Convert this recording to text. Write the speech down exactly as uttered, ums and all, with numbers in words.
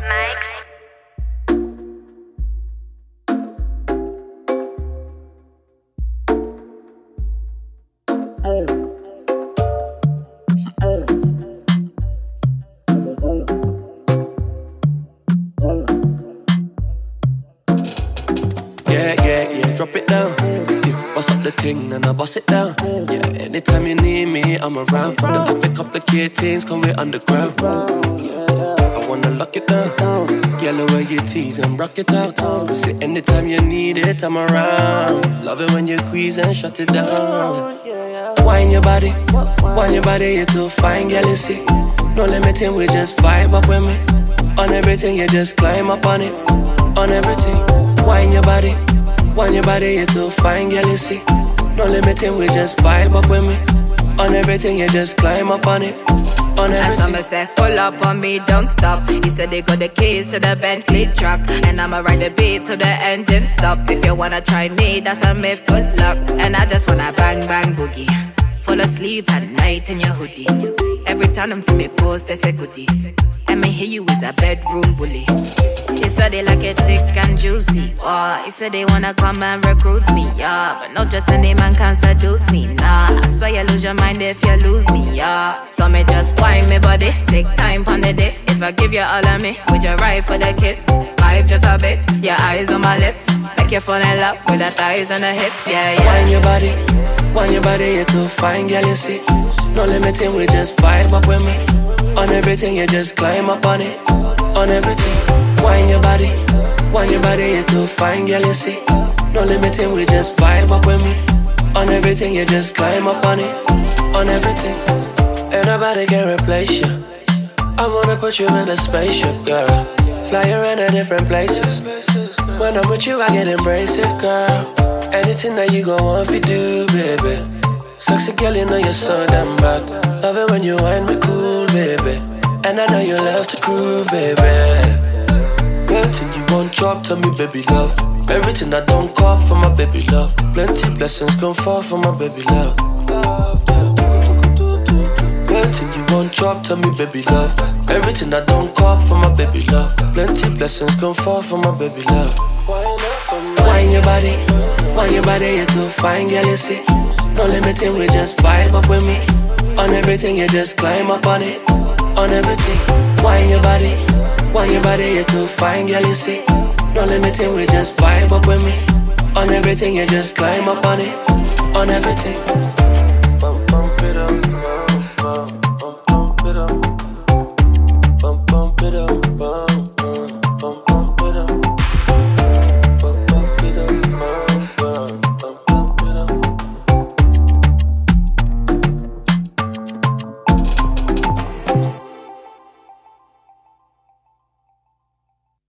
Nikes. Yeah, yeah, yeah, drop it down. Yeah, bust up the thing and I bust it down. Yeah, anytime you need me, I'm around. Don't have to complicate things, cause we're underground. I wanna lock it down. Yellow where you tease and rock it out. Say anytime you need it, I'm around. Love it when you squeeze and shut it down. Wine your body, wine your body, you're too fine, girl, you see. No limiting, we just vibe up with me. On everything, you just climb up on it. On everything, wine your body, wine your body, you're too fine, girl, you see. No limiting, we just vibe up with me. On everything, you just climb up on it. On everything. As I'ma say, pull up on me, don't stop. He said they got the keys to the Bentley truck, and I'ma ride the beat till the engine stop. If you wanna try me, that's a myth, good luck. And I just wanna bang, bang, boogie. Fall asleep at night in your hoodie. Every time them see me post, they say goodie. And me hear you is a bedroom bully. He said they like it thick and juicy. Oh, he said they wanna come and recruit me, yeah. But not just any man can seduce me, nah. I swear you lose your mind if you lose me, yeah. So me just wine me body, take time on the day. If I give you all of me, would you ride for the kid? Vibe just a bit, your eyes on my lips. Make you fall in love with the thighs and the hips, yeah, yeah. Wine your body, wine your body, you're too fine, girl, you see. No limiting, we just vibe up with me. On everything, you just climb up on it. On everything, wine your body, wine your body, you're too fine, girl, you see. No limiting, we just vibe up with me. On everything, you just climb up on it. On everything, and nobody can replace you. I wanna put you in a spaceship, girl. Fly around to different places. When I'm with you, I get embracive, girl. Anything that you gon' want to do, baby. Sexy girl, you know you're so damn bad. Love it when you wind me cool, baby. And I know you love to groove, baby. Everything you want, chop to me, baby love. Everything I don't call for my baby love. Plenty blessings gon' fall for my baby love. Everything you want, chop to me, baby love. Everything I don't call for my baby love. Plenty blessings gon' fall for my baby love. Wine your body, wine your body, you're too fine, girl, you see. No limiting, we just vibe up with me. On everything, you just climb up on it. On everything, wine your body, wine your body, you're too fine, girl, you see. No limiting, we just vibe up with me. On everything, you just climb up on it. On everything.